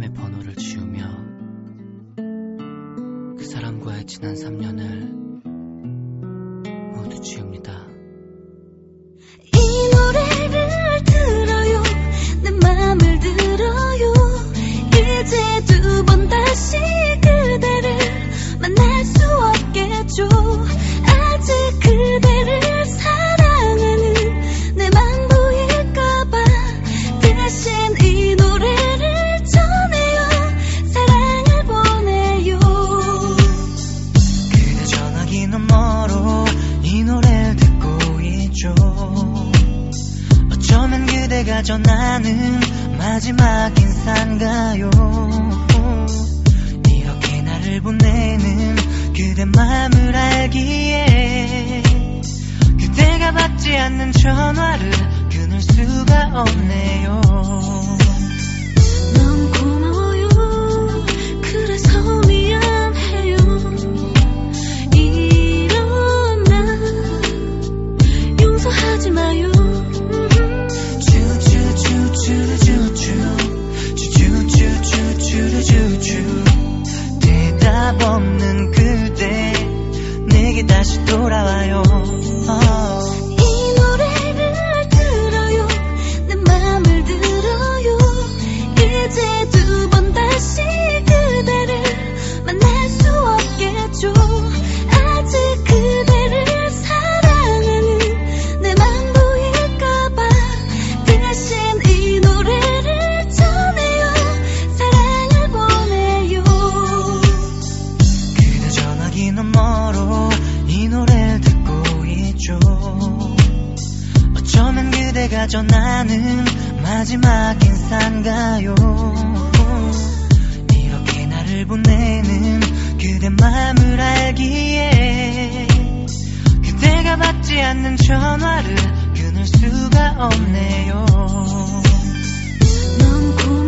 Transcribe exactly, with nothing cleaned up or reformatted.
사람의 번호를 지우며 그 사람과의 지난 삼 년을 모두 지웁니다. 이 노래를 들어요, 내 맘을 들어요. 이제 두 번 다시 그대를 만날 수 없겠죠. 아직 그대를 사랑하는 내 맘 보일까봐 대신 이 노래를 전해요, 사랑을 보내요. 그대 전화기 너머로 이 노래를 듣고 있죠. 어쩌면 그대가 전하는 마지막 인사인가요. 이렇게 나를 보내는 그대 마음을 알기에 그대가 받지 않는 전화를 끊을 수가 없네요. 넌 고마워요, 그래서 미안해요. 이런 나 용서하지 마요. 주주주주주주주주주주주주 대답 없는 그대 내게 다시 돌아와요. oh. 이 노래를 들어요, 내 맘을 들어요. 이제 두 번 다시 그대를 만날 수 없겠죠. 아직 그대를 사랑하는 내 맘 보일까봐 대신 이 노래를 전해요, 사랑을 보내요. 그대 전화기 너머로 이 노래를 듣고 있죠. 어쩌면 그대가 전하는 마지막 인사인가요. 이렇게 나를 보내는 그대 마음을 알기에 그대가 받지 않는 전화를 끊을 수가 없네요. 넌 고마워요,